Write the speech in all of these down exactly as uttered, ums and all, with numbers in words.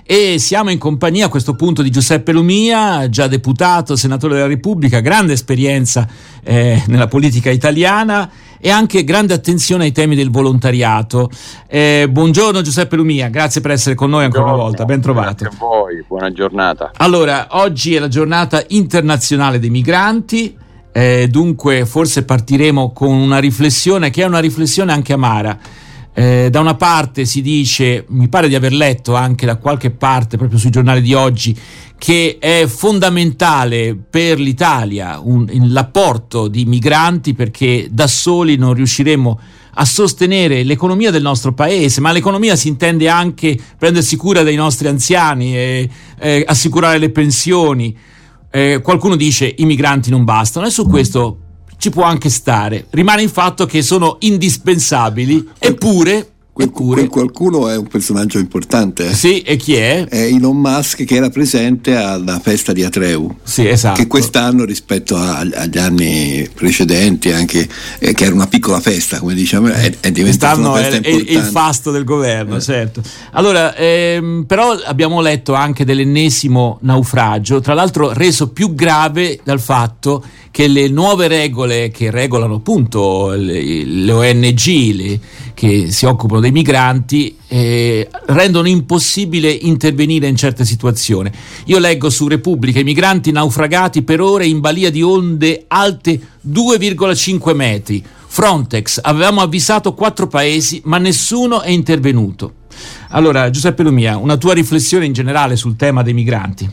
e siamo in compagnia a questo punto di Giuseppe Lumia, già deputato, senatore della Repubblica, grande esperienza eh, nella politica italiana e anche grande attenzione ai temi del volontariato. Eh, buongiorno Giuseppe Lumia, grazie per essere con noi ancora buongiorno, una volta, ben trovato. Grazie a voi, buona giornata. Allora, oggi è la giornata internazionale dei migranti, eh, dunque forse partiremo con una riflessione che è una riflessione anche amara. Eh, da una parte si dice, mi pare di aver letto anche da qualche parte proprio sui giornali di oggi, che è fondamentale per l'Italia un, l'apporto di migranti, perché da soli non riusciremo a sostenere l'economia del nostro paese, ma l'economia si intende anche prendersi cura dei nostri anziani e eh, assicurare le pensioni. Eh, qualcuno dice i migranti non bastano, e su questo ci può anche stare. Rimane il fatto che sono indispensabili, eppure Eppure, qualcuno è un personaggio importante. Eh? Sì, e chi è? È Elon Musk, che era presente alla festa di Atreu. Sì, esatto. Che quest'anno, rispetto a, agli anni precedenti, anche eh, che era una piccola festa, come diciamo, è, è diventata una festa è, importante. È il fasto del governo, eh. certo. Allora, ehm, però abbiamo letto anche dell'ennesimo naufragio, tra l'altro reso più grave dal fatto che le nuove regole che regolano appunto le, le O N G le, che si occupano dei migranti eh, rendono impossibile intervenire in certe situazioni. Io leggo su Repubblica: i migranti naufragati per ore in balia di onde alte due virgola cinque metri. Frontex, avevamo avvisato quattro paesi ma nessuno è intervenuto. Allora, Giuseppe Lumia, una tua riflessione in generale sul tema dei migranti?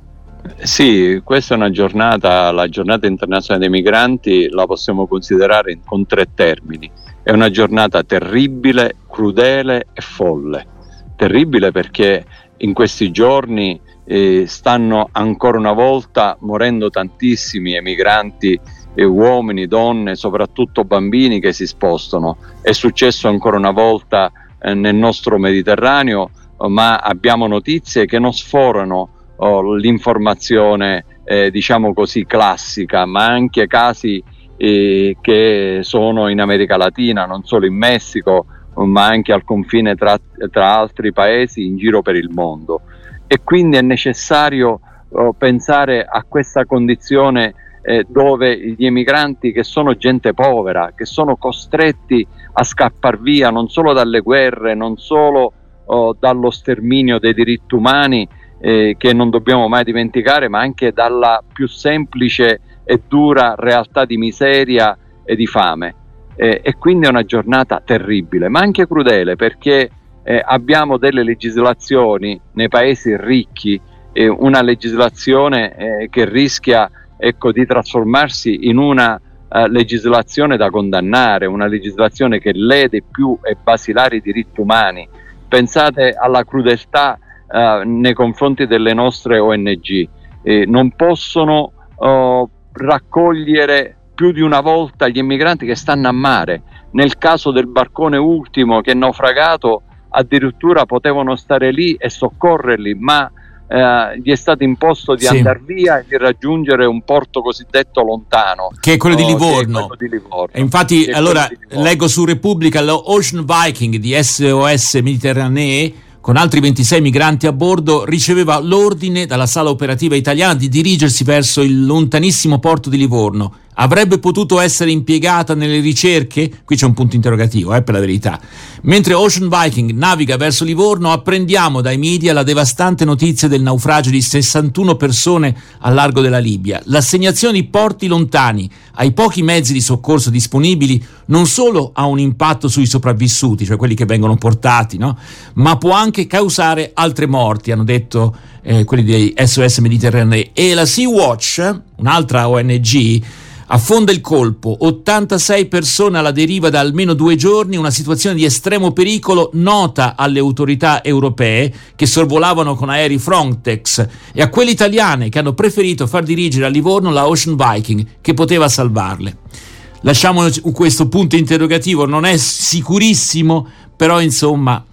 Sì, questa è una giornata, la giornata internazionale dei migranti la possiamo considerare con tre termini. È una giornata terribile, crudele e folle. Terribile perché in questi giorni eh, stanno ancora una volta morendo tantissimi emigranti, eh, uomini, donne, soprattutto bambini che si spostano. È successo ancora una volta eh, nel nostro Mediterraneo, ma abbiamo notizie che non sforano oh, l'informazione eh, diciamo così classica, ma anche casi eh, che sono in America Latina, non solo in Messico, ma anche al confine tra, tra altri paesi in giro per il mondo. E quindi è necessario oh, pensare a questa condizione eh, dove gli emigranti, che sono gente povera, che sono costretti a scappar via non solo dalle guerre, non solo oh, dallo sterminio dei diritti umani, eh, che non dobbiamo mai dimenticare, ma anche dalla più semplice e dura realtà di miseria e di fame. Eh, e quindi è una giornata terribile, ma anche crudele, perché eh, abbiamo delle legislazioni nei paesi ricchi, eh, una legislazione eh, che rischia ecco, di trasformarsi in una uh, legislazione da condannare, una legislazione che lede più e basilari diritti umani. Pensate alla crudeltà uh, nei confronti delle nostre O N G. Eh, non possono uh, raccogliere più di una volta gli emigranti che stanno a mare. Nel caso del barcone ultimo che è naufragato, addirittura potevano stare lì e soccorrerli, ma eh, gli è stato imposto di sì. andare via e di raggiungere un porto cosiddetto lontano, che è quello, oh, di, Livorno. quello di Livorno. E infatti allora leggo su Repubblica l'Ocean Viking di S O S Mediterranee, con altri ventisei migranti a bordo, riceveva l'ordine dalla sala operativa italiana di dirigersi verso il lontanissimo porto di Livorno. Avrebbe potuto essere impiegata nelle ricerche? Qui c'è un punto interrogativo, eh, per la verità. Mentre Ocean Viking naviga verso Livorno, apprendiamo dai media la devastante notizia del naufragio di sessantuno persone al largo della Libia. L'assegnazione di porti lontani ai pochi mezzi di soccorso disponibili non solo ha un impatto sui sopravvissuti, cioè quelli che vengono portati, no? Ma può anche causare altre morti, hanno detto eh, quelli di S O S Mediterranee. E la Sea-Watch, un'altra O N G, affonda il colpo, ottantasei persone alla deriva da almeno due giorni, una situazione di estremo pericolo nota alle autorità europee che sorvolavano con aerei Frontex e a quelle italiane che hanno preferito far dirigere a Livorno la Ocean Viking, che poteva salvarle. Lasciamo questo punto interrogativo, non è sicurissimo, però insomma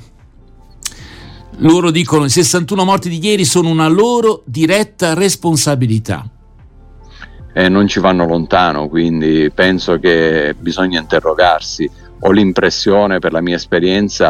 loro dicono i sessantuno morti di ieri sono una loro diretta responsabilità. Eh, non ci vanno lontano, quindi penso che bisogna interrogarsi. Ho l'impressione, per la mia esperienza,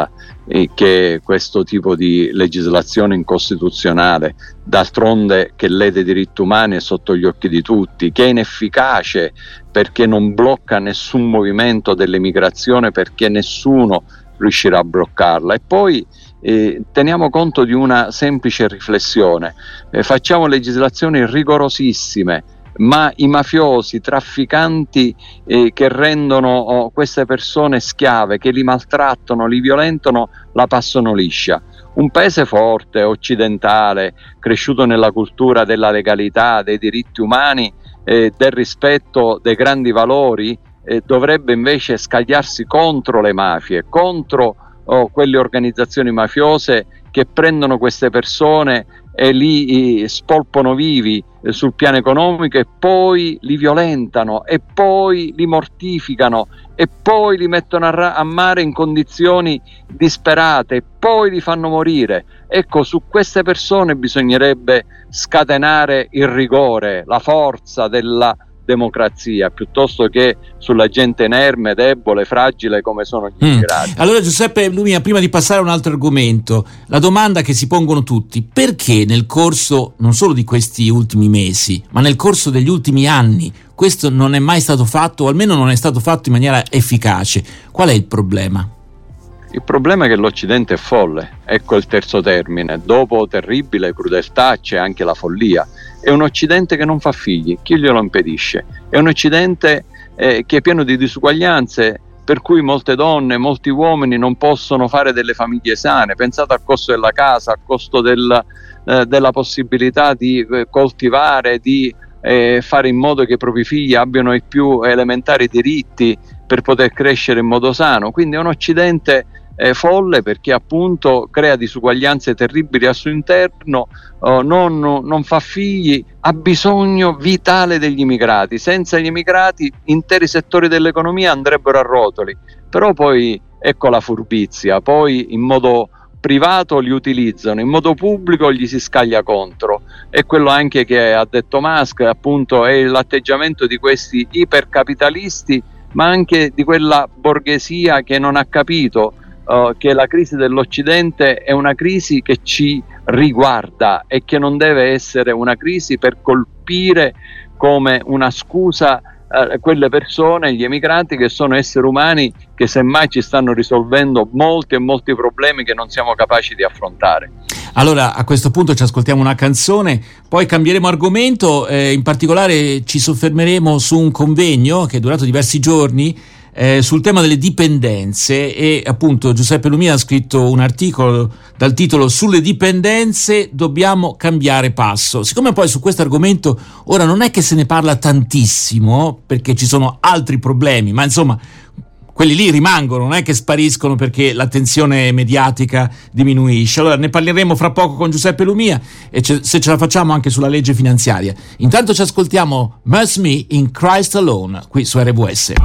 eh, che questo tipo di legislazione incostituzionale, d'altronde che lede diritti umani, è sotto gli occhi di tutti, che è inefficace perché non blocca nessun movimento dell'emigrazione, perché nessuno riuscirà a bloccarla. E poi eh, teniamo conto di una semplice riflessione: eh, facciamo legislazioni rigorosissime, ma i mafiosi, i trafficanti eh, che rendono oh, queste persone schiave, che li maltrattano, li violentano, la passano liscia. Un paese forte, occidentale, cresciuto nella cultura della legalità, dei diritti umani, eh, del rispetto dei grandi valori, eh, dovrebbe invece scagliarsi contro le mafie, contro oh, quelle organizzazioni mafiose che prendono queste persone e li eh, spolpano vivi eh, sul piano economico, e poi li violentano, e poi li mortificano, e poi li mettono a, ra- a mare in condizioni disperate, e poi li fanno morire. Ecco, su queste persone bisognerebbe scatenare il rigore, la forza della democrazia, piuttosto che sulla gente inerme, debole, fragile come sono gli immigrati. Mm. Allora, Giuseppe Lumia, prima di passare a un altro argomento, la domanda che si pongono tutti: perché nel corso non solo di questi ultimi mesi, ma nel corso degli ultimi anni questo non è mai stato fatto, o almeno non è stato fatto in maniera efficace? Qual è il problema? Il problema è che l'Occidente è folle, ecco il terzo termine. Dopo terribile crudeltà c'è anche la follia. È un Occidente che non fa figli, chi glielo impedisce? È un Occidente eh, che è pieno di disuguaglianze, per cui molte donne, molti uomini non possono fare delle famiglie sane. Pensate al costo della casa, al costo del, eh, della possibilità di eh, coltivare, di eh, fare in modo che i propri figli abbiano i più elementari diritti per poter crescere in modo sano. Quindi è un Occidente eh, folle, perché appunto crea disuguaglianze terribili al suo interno, oh, non, non fa figli, ha bisogno vitale degli immigrati. Senza gli immigrati interi settori dell'economia andrebbero a rotoli. Però poi ecco la furbizia, poi in modo privato li utilizzano, in modo pubblico gli si scaglia contro. È quello anche che ha detto Musk, appunto, è l'atteggiamento di questi ipercapitalisti, ma anche di quella borghesia che non ha capito uh, che la crisi dell'Occidente è una crisi che ci riguarda e che non deve essere una crisi per colpire come una scusa uh, quelle persone, gli emigranti, che sono esseri umani che semmai ci stanno risolvendo molti e molti problemi che non siamo capaci di affrontare. Allora, a questo punto ci ascoltiamo una canzone, poi cambieremo argomento, eh, in particolare ci soffermeremo su un convegno che è durato diversi giorni eh, sul tema delle dipendenze, e appunto Giuseppe Lumia ha scritto un articolo dal titolo "Sulle dipendenze dobbiamo cambiare passo". Siccome poi su questo argomento ora non è che se ne parla tantissimo, perché ci sono altri problemi, ma insomma quelli lì rimangono, non è che spariscono perché l'attenzione mediatica diminuisce. Allora ne parleremo fra poco con Giuseppe Lumia, e ce, se ce la facciamo anche sulla legge finanziaria. Intanto ci ascoltiamo Mercy Me in Christ Alone qui su R W S.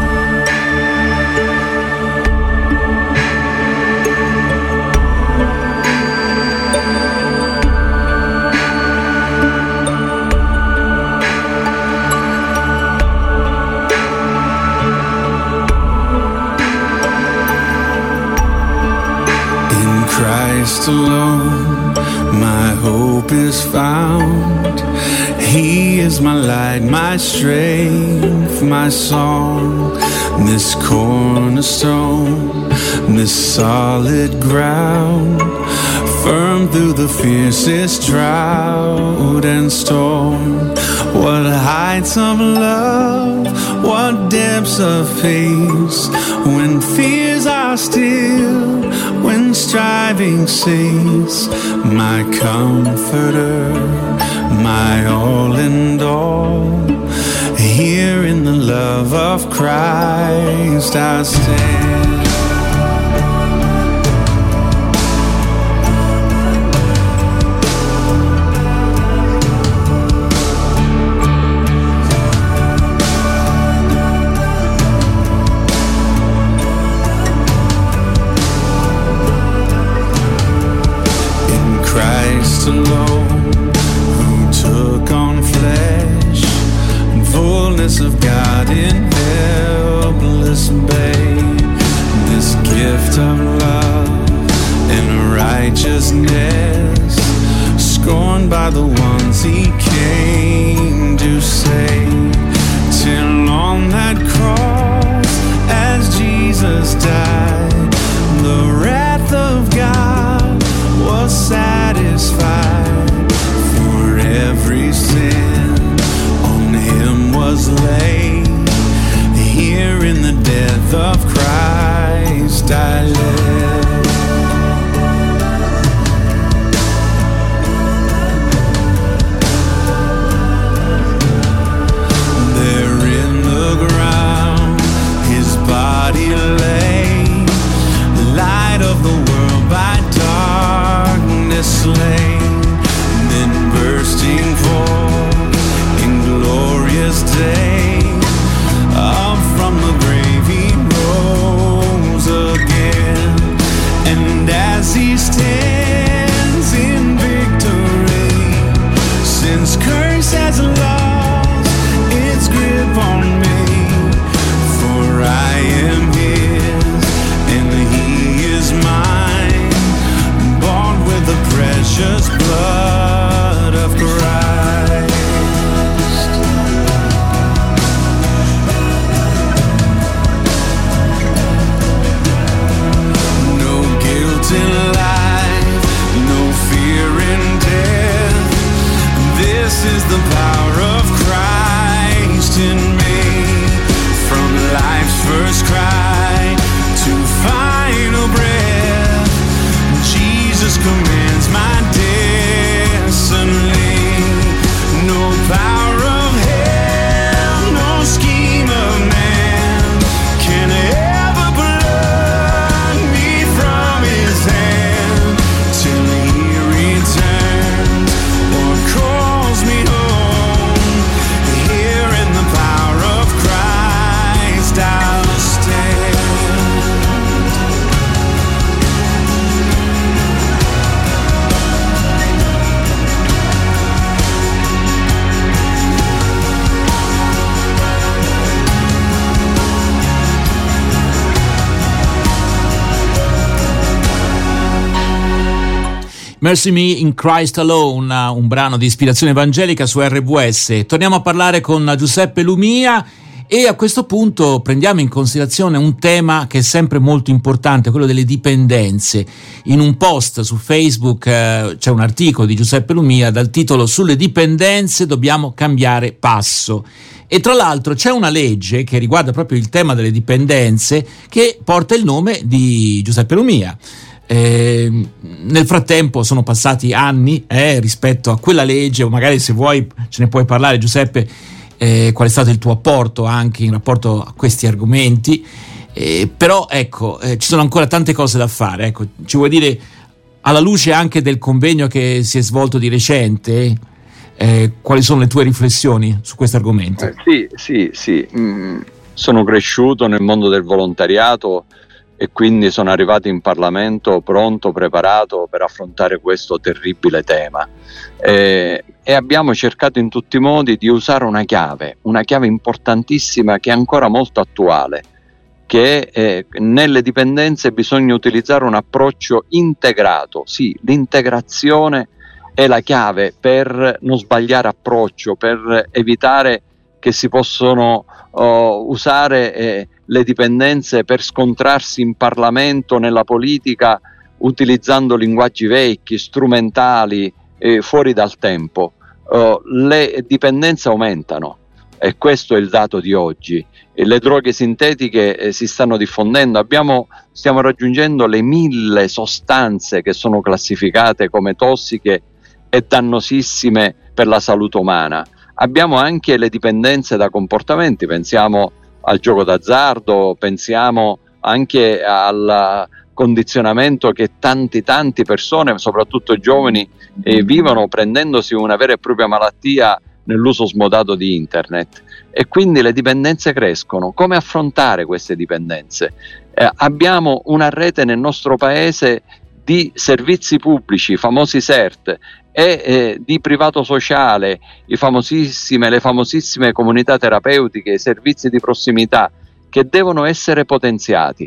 Christ alone, my hope is found. He is my light, my strength, my song. This cornerstone, this solid ground, firm through the fiercest drought and storm. What heights of love, what depths of peace, when fears are still, when striving cease. My comforter, my all in all, here in the love of Christ I stand. Alone, who took on flesh and fullness of God in helpless babe. This gift of love righteousness, scorned by the ones he came to save. Till on that cross, as Jesus died, the wrath of God was satisfied. For every sin on him was laid. Here in the death of Christ I live. There in the ground his body lay, the light of the world by darkness slain, then bursting forth in glorious day, up from the grave he rose again. And as he stands in victory, sin's curse has lost its grip on me. For I am his and he is mine, bought with the precious blood of Christ. In life, no fear in death. This is the power of Christ in me. From life's first cry to final breath, Jesus commands my destiny. No power of hell, no scheme of man can ever pluck me from his hand till he returns or calls me home. Here in the power of Christ I'll stand. Mercy Me in Christ Alone, un brano di ispirazione evangelica su R W S. Torniamo a parlare con Giuseppe Lumia e a questo punto prendiamo in considerazione un tema che è sempre molto importante, quello delle dipendenze. In un post su Facebook eh, c'è un articolo di Giuseppe Lumia dal titolo "Sulle dipendenze dobbiamo cambiare passo". E tra l'altro c'è una legge che riguarda proprio il tema delle dipendenze che porta il nome di Giuseppe Lumia. Eh, nel frattempo sono passati anni eh, rispetto a quella legge, o magari se vuoi ce ne puoi parlare, Giuseppe, eh, qual è stato il tuo apporto anche in rapporto a questi argomenti, eh, però ecco eh, ci sono ancora tante cose da fare. Ecco, ci vuoi dire, alla luce anche del convegno che si è svolto di recente, eh, quali sono le tue riflessioni su questo argomento? Eh, sì, sì, sì. Mm, sono cresciuto nel mondo del volontariato e quindi sono arrivato in Parlamento pronto, preparato per affrontare questo terribile tema. Eh, e abbiamo cercato in tutti i modi di usare una chiave, una chiave importantissima che è ancora molto attuale, che eh, nelle dipendenze bisogna utilizzare un approccio integrato. Sì, l'integrazione è la chiave per non sbagliare approccio, per evitare che si possono uh, usare eh, le dipendenze per scontrarsi in Parlamento, nella politica, utilizzando linguaggi vecchi, strumentali, eh, fuori dal tempo. Uh, le dipendenze aumentano e questo è il dato di oggi. E le droghe sintetiche eh, si stanno diffondendo, abbiamo, stiamo raggiungendo le mille sostanze che sono classificate come tossiche e dannosissime per la salute umana. Abbiamo anche le dipendenze da comportamenti, pensiamo al gioco d'azzardo, pensiamo anche al condizionamento che tanti tanti persone, soprattutto giovani, eh, vivono prendendosi una vera e propria malattia nell'uso smodato di internet, e quindi le dipendenze crescono. Come affrontare queste dipendenze? Eh, abbiamo una rete nel nostro paese di servizi pubblici, i famosi S E R T, e eh, di privato sociale, i famosissime, le famosissime comunità terapeutiche, i servizi di prossimità che devono essere potenziati.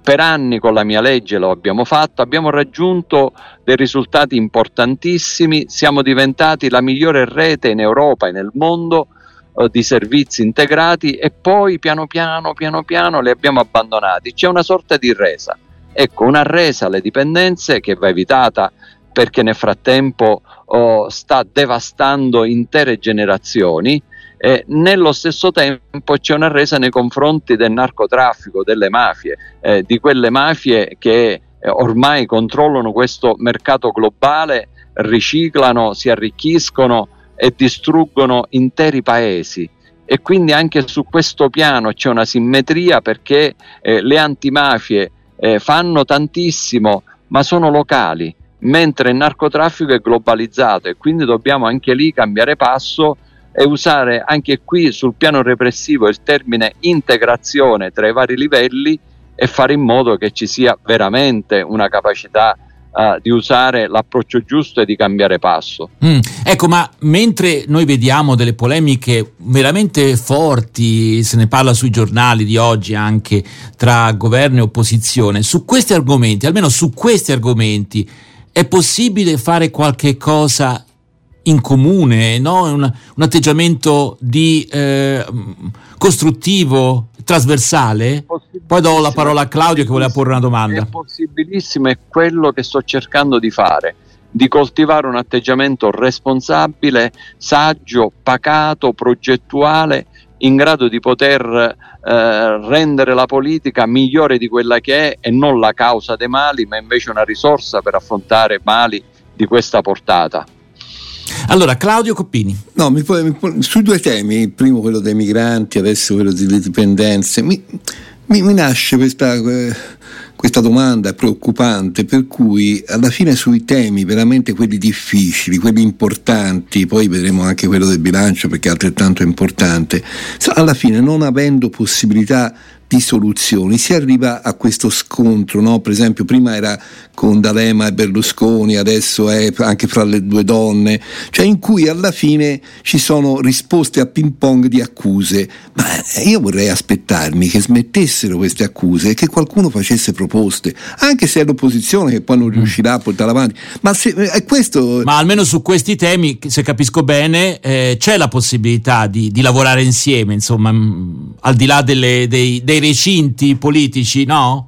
per anni con la mia legge lo abbiamo fatto, abbiamo raggiunto dei risultati importantissimi, siamo diventati la migliore rete in Europa e nel mondo eh, di servizi integrati, e poi piano piano, piano piano li abbiamo abbandonati. C'è una sorta di resa, ecco, una resa alle dipendenze che va evitata, perché nel frattempo oh, sta devastando intere generazioni. Eh, nello stesso tempo c'è una resa nei confronti del narcotraffico, delle mafie, eh, di quelle mafie che eh, ormai controllano questo mercato globale, riciclano, si arricchiscono e distruggono interi paesi. E quindi anche su questo piano c'è una simmetria, perché eh, le antimafie eh, fanno tantissimo ma sono locali, mentre il narcotraffico è globalizzato, e quindi dobbiamo anche lì cambiare passo e usare anche qui sul piano repressivo il termine integrazione tra i vari livelli, e fare in modo che ci sia veramente una capacità uh, di usare l'approccio giusto e di cambiare passo. Mm, ecco, ma mentre noi vediamo delle polemiche veramente forti, se ne parla sui giornali di oggi anche, tra governo e opposizione, su questi argomenti, almeno su questi argomenti, è possibile fare qualche cosa in comune, no? un, un atteggiamento di eh, costruttivo, trasversale? Poi do la parola a Claudio che voleva porre una domanda. È possibilissimo, è quello che sto cercando di fare, di coltivare un atteggiamento responsabile, saggio, pacato, progettuale, in grado di poter eh, rendere la politica migliore di quella che è, e non la causa dei mali, ma invece una risorsa per affrontare mali di questa portata. Allora, Claudio Coppini. No, mi può, mi può, sui due temi, il primo quello dei migranti, adesso quello delle dipendenze, mi, mi, mi nasce questa, eh, questa domanda preoccupante, per cui alla fine sui temi veramente quelli difficili, quelli importanti, poi vedremo anche quello del bilancio perché è altrettanto importante, alla fine non avendo possibilità di soluzioni si arriva a questo scontro, no? Per esempio prima era con D'Alema e Berlusconi, adesso è anche fra le due donne, cioè in cui alla fine ci sono risposte a ping pong di accuse, ma io vorrei aspettarmi che smettessero queste accuse e che qualcuno facesse proposte, anche se è l'opposizione che poi non riuscirà a portare avanti, ma se, è questo. Ma almeno su questi temi, se capisco bene, eh, c'è la possibilità di, di lavorare insieme, insomma, mh, al di là delle, dei, dei recinti politici, no?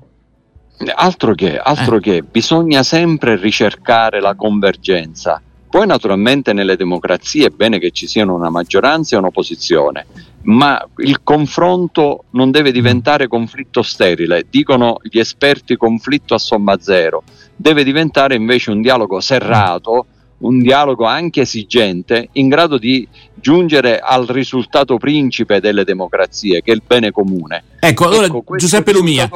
Altro che, altro eh. che, bisogna sempre ricercare la convergenza. Poi naturalmente nelle democrazie è bene che ci siano una maggioranza e un'opposizione, ma il confronto non deve diventare conflitto sterile, dicono gli esperti conflitto a somma zero, deve diventare invece un dialogo serrato, un dialogo anche esigente, in grado di giungere al risultato principe delle democrazie, che è il bene comune. Ecco, allora ecco, Giuseppe Lumia,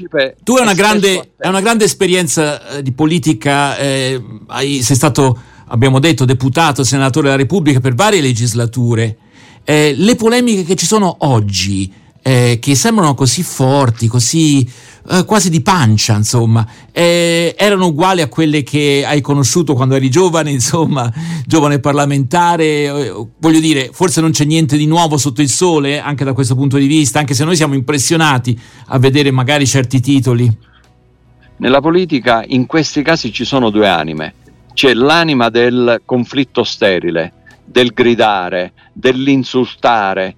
tu hai una grande, hai una grande esperienza eh, di politica, eh, hai, sei stato, abbiamo detto, deputato, senatore della Repubblica per varie legislature. Eh, le polemiche che ci sono oggi, eh, che sembrano così forti, così eh, quasi di pancia, insomma, eh, erano uguali a quelle che hai conosciuto quando eri giovane, insomma, giovane parlamentare? Eh, voglio dire, forse non c'è niente di nuovo sotto il sole, anche da questo punto di vista, anche se noi siamo impressionati a vedere magari certi titoli. Nella politica in questi casi ci sono due anime, c'è l'anima del conflitto sterile, del gridare, dell'insultare,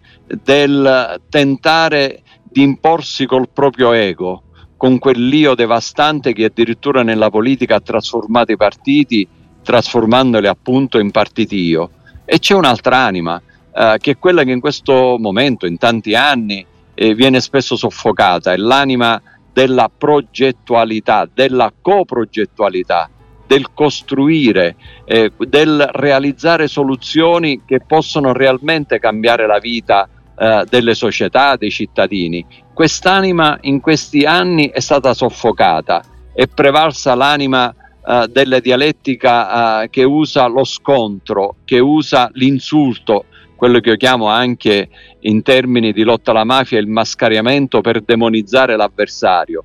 del tentare di imporsi col proprio ego, con quell'io devastante che addirittura nella politica ha trasformato i partiti, trasformandoli appunto in partitio. E c'è un'altra anima, eh, che è quella che in questo momento, in tanti anni, eh, viene spesso soffocata, è l'anima della progettualità, della coprogettualità, del costruire, eh, del realizzare soluzioni che possono realmente cambiare la vita eh, delle società, dei cittadini. Quest'anima in questi anni è stata soffocata, è prevalsa l'anima eh, della dialettica eh, che usa lo scontro, che usa l'insulto, quello che io chiamo anche in termini di lotta alla mafia il mascariamento per demonizzare l'avversario.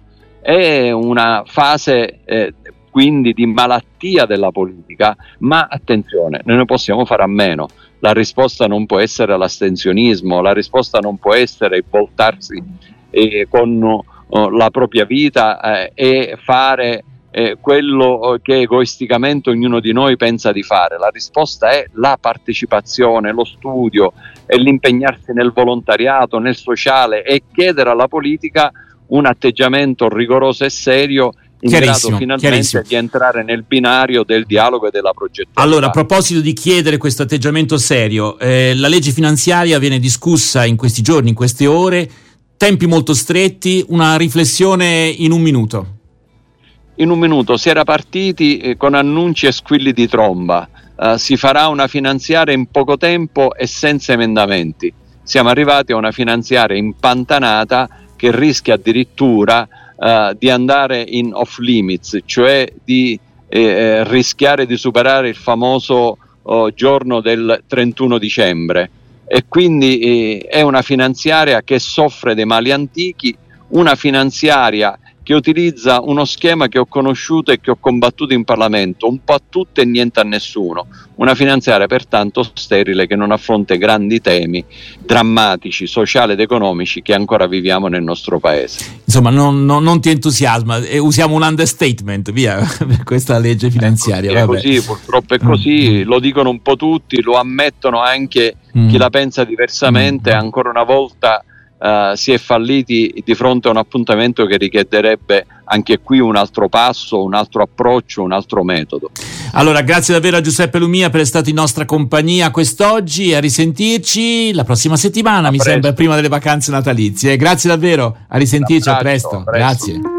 È una fase eh, quindi di malattia della politica, ma attenzione, noi ne possiamo fare a meno. La risposta non può essere l'astensionismo, la risposta non può essere il voltarsi eh, con oh, la propria vita eh, e fare eh, quello che egoisticamente ognuno di noi pensa di fare. La risposta è la partecipazione, lo studio e l'impegnarsi nel volontariato, nel sociale, e chiedere alla politica un atteggiamento rigoroso e serio in grado finalmente di entrare nel binario del dialogo e della progettualità. Allora, a proposito di chiedere questo atteggiamento serio, eh, la legge finanziaria viene discussa in questi giorni, in queste ore, tempi molto stretti, una riflessione in un minuto. In un minuto si era partiti eh, con annunci e squilli di tromba, uh, si farà una finanziaria in poco tempo e senza emendamenti. Siamo arrivati a una finanziaria impantanata che rischia addirittura Uh, di andare in off limits, cioè di eh, rischiare di superare il famoso oh, giorno del trentuno dicembre, e quindi eh, è una finanziaria che soffre dei mali antichi, una finanziaria che utilizza uno schema che ho conosciuto e che ho combattuto in Parlamento, un po' a tutti e niente a nessuno, una finanziaria pertanto sterile che non affronta i grandi temi drammatici, sociali ed economici che ancora viviamo nel nostro paese. Insomma, non, non, non ti entusiasma, e usiamo un understatement, via, per questa legge finanziaria. È così, è così, purtroppo è così, mm. lo dicono un po' tutti, lo ammettono anche mm. chi la pensa diversamente, mm. ancora una volta Uh, si è falliti di fronte a un appuntamento che richiederebbe anche qui un altro passo, un altro approccio, un altro metodo. Allora, grazie davvero a Giuseppe Lumia per essere stato in nostra compagnia quest'oggi, e a risentirci la prossima settimana, a mi presto. Sembra prima delle vacanze natalizie. Grazie davvero, a risentirci, a presto, a presto. Grazie.